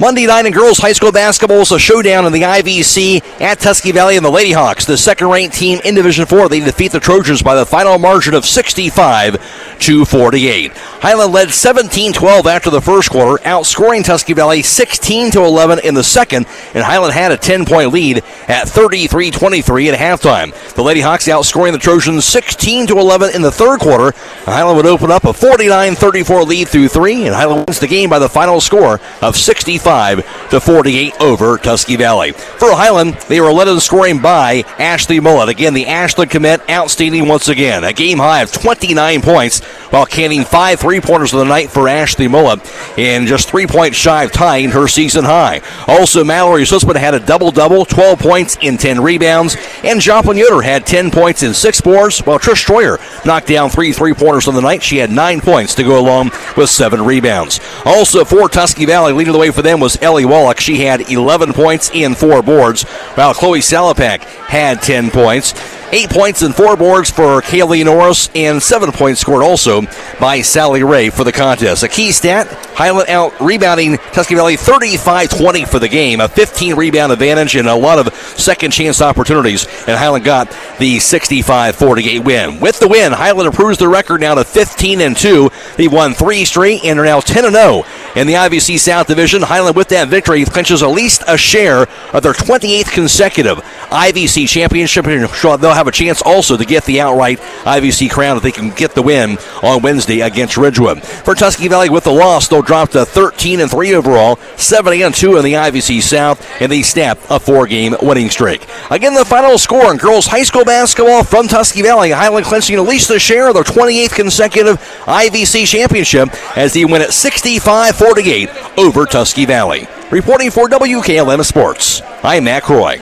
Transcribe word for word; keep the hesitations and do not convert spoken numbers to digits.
Monday night in girls high school basketball is a showdown in the I V C at Tusky Valley and the Lady Hawks, the second-ranked team in Division four. They defeat the Trojans by the final margin of sixty-five to forty-eight. Highland led seventeen twelve after the first quarter, outscoring Tusky Valley sixteen to eleven in the second, and Highland had a ten-point lead at thirty-three twenty-three at halftime. The Lady Hawks outscoring the Trojans sixteen to eleven in the third quarter. Highland would open up a forty-nine thirty-four lead through three, and Highland wins the game by the final score of sixty-five to forty-eight over Tusky Valley. For Highland, they were led in scoring by Ashley Mullet. Again, the Ashland commit outstanding once again. A game high of twenty-nine points while canning five three-pointers of the night for Ashley Mullet, and just three points shy of tying her season high. Also, Mallory Sussman had a double-double, twelve points in ten rebounds, and Joplin Yoder had ten points in six boards, while Trish Stroyer knocked down three three-pointers on the night. She had nine points to go along with seven rebounds. Also, for Tusky Valley, leading the way for them was Ellie Wallach. She had eleven points in four boards, while Chloe Salapak had ten points. Eight points and four boards for Kaylee Norris, and seven points scored also by Sally Ray for the contest. A key stat, Highland out rebounding Tusky Valley thirty-five twenty for the game, a fifteen rebound advantage and a lot of second chance opportunities, and Highland got the sixty-five forty-eight win. With the win, Highland improves their record now to fifteen and two. They've won three straight and are now ten and oh in the I V C South Division. Highland, with that victory, clinches at least a share of their twenty-eighth consecutive I V C championship, and they'll have a chance also to get the outright I V C crown if they can get the win on Wednesday against Ridgewood. For Tusky Valley, with the loss, they'll drop to thirteen and three overall, seven and two in the I V C South, and they snap a four-game winning streak. Again, the final score in girls high school basketball from Tusky Valley, Highland clinching at least a share of their twenty-eighth consecutive I V C championship as they win at sixty-five forty-eight over Tusky Valley. Reporting for W K L M Sports, I'm Matt Croy.